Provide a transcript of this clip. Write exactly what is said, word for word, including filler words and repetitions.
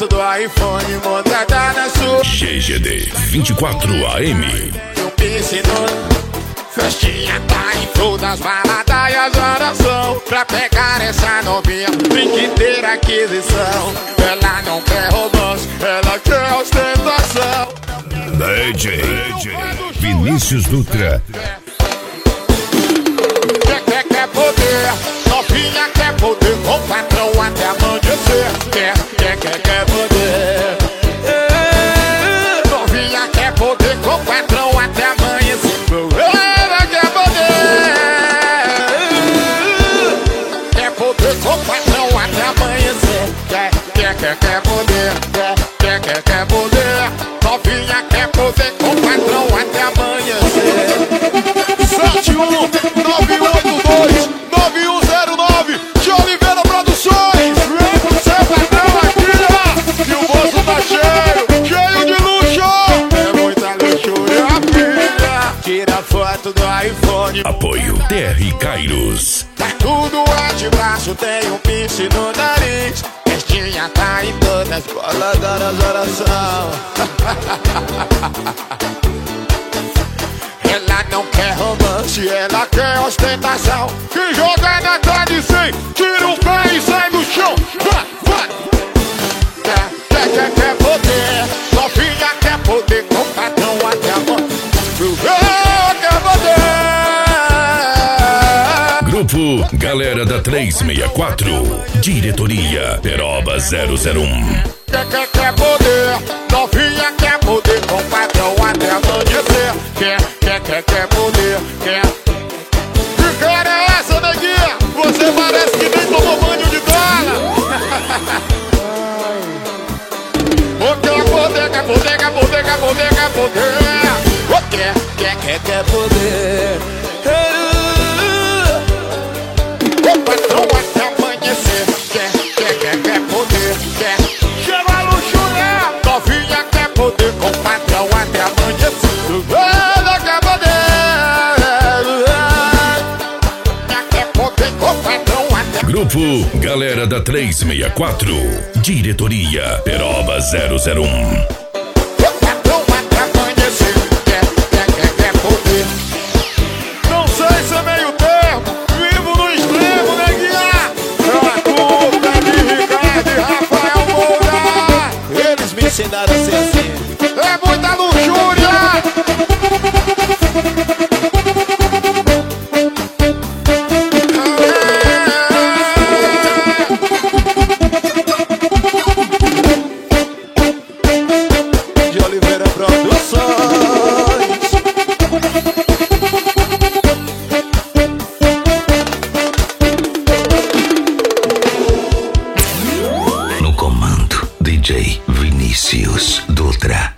foto do iPhone montada na sua G G D vinte e quatro A M. Eu pensei no festinha, tá em todas as baladas e as horas são pra pegar essa novinha, brincadeira aquisição. Ela não quer romance, ela quer ostentação. D J, D J Vinícius Dutra. Quer, quer, quer poder, novinha quer poder, com o patrão até amanhecer. Quer, quer, quer, quer poder. É, novinha quer poder, com o patrão até amanhecer. Ela quer poder. Quer poder, com o patrão até amanhecer. Quer, quer, quer, quer poder. Quer, quer, quer, quer poder. Novinha quer poder, com o patrão até amanhecer. sete um nove oito dois nove um zero nove de Oliveira Produções. Vem pro seu patrão aqui, ó, que o bolso tá cheio, cheio de luxo. É muita luxúria, filha. Tira foto do iPhone. Apoio T R Kairos. Tá tudo antebraço, tem um piercing no nariz. Festinha tá em todas, bola das oração. Ela não quer romance, ela quer ostentação. Que joga na tarde sem, tira o pé e sai do chão. Vai, vai. Quer, quer, quer, quer poder, novinha quer poder, com patrão até a mão. Eu quer poder. Grupo Galera da trezentos e sessenta e quatro. Diretoria Peroba zero zero um. Quer, quer, quer poder, novinha quer poder, com patrão até amanhecer. Quer, quer, quer, quer poder, quer. Que cara é essa, neguinha? Você parece que nem tomou banho de dona. Oh, quer poder, quer poder, quer poder, quer poder, quer poder. Oh, quer, quer, quer, quer poder. Com patrão até amanhecer. Quer, quer, quer, quer poder, quer. Chega a luxúria, novinha quer poder, com patrão até amanhecer. Ela quer poder. Quer poder, com patrão até. Grupo Galera da trezentos e sessenta e quatro. Diretoria Peroba zero zero um. Com patrão até amanhecer. Quer, quer, quer, quer poder. Não sei se é meio termo, vivo no extremo, neguinha. É culpa de Ricardo e Rafael Moura. Eles me ensinaram a ser assim. É muita luxúria. De Oliveira Produções. No comando, D J Vinícius Dutra.